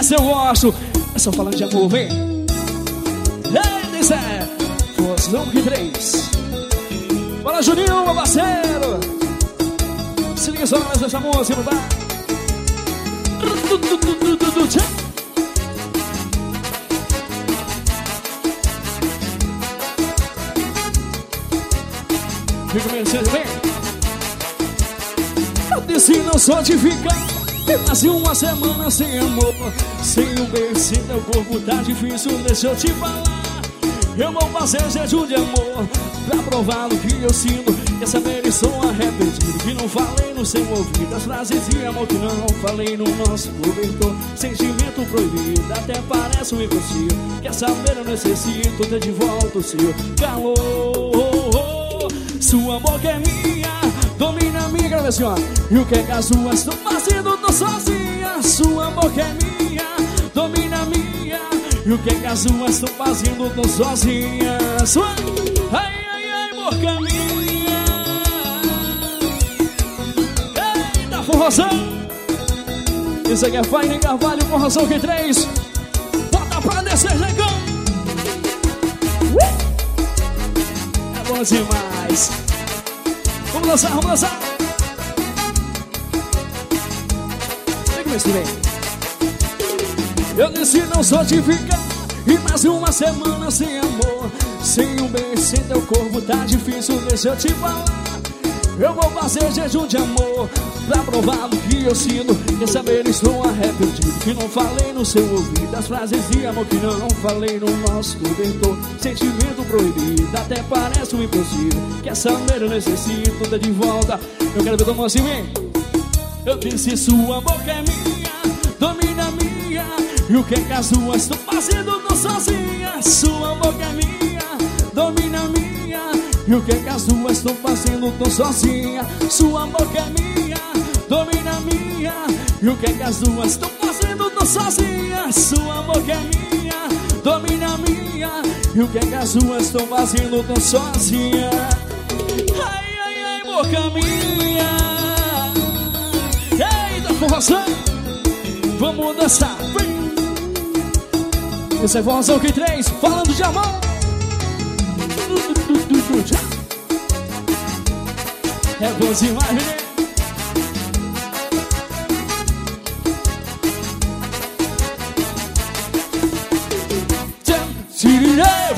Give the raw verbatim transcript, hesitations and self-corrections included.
Essa eu gosto. É só falando de amor, vem. Ei, Zé. Forção que três. Bora, Juninho, meu parceiro. Se liga só mais essa música, tá? Fica merecendo, vem. Eu disse não só de ficar quase uma semana sem amor, sem um beijo, sem teu corpo tá difícil, deixa eu te falar. Eu vou fazer jejum de amor pra provar o que eu sinto. Quer saber, estou arrependido que não falei no seu ouvido as frases de amor que não falei no nosso cobertor. Sentimento proibido, até parece um impossível. Quer saber, eu necessito ter de volta o seu calor. Sua boca é minha, domina a minha cabeça, ó. E o que é que as suas estão fazendo, tô sozinha. Sua boca é minha, domina a minha. E o que é que as suas estão fazendo, tô sozinha. Sua... Ai, ai, ai, boca minha. Eita, forrozão. Isso aqui é Fine Carvalho, forrozão que três. Bota pra descer, negão. uh! É bom demais. Vamos dançar, vamos dançar. Vem com esse bem. Eu disse não só de ficar e mais uma semana sem amor, sem um beijo, sem teu corpo tá difícil, deixa eu te falar. Eu vou fazer jejum de amor pra provar o que eu sinto. Quer saber, estou arrependido que não falei no seu ouvido as frases de amor que não falei no nosso cobertor. Sentimento proibido, até parece um impossível. Quer saber, eu necessito dar de volta. Eu quero ver como assim, vem. Eu disse sua boca é minha, domina a minha. E o que é que as duas estão fazendo, tô sozinha. Sua boca é minha, domina a minha. E o que é que as duas estão fazendo, tô sozinha. Sua boca é minha, domina a minha. E o que é que as duas estão fazendo, tô sozinha. Sua boca é minha, domina a minha. E o que é que as duas estão fazendo, tô sozinha. Ai, ai, ai, boca minha. Eita, forrozão. Vamos dançar, vem. Esse é forrozão que três, falando de amor. É bom demais, menino.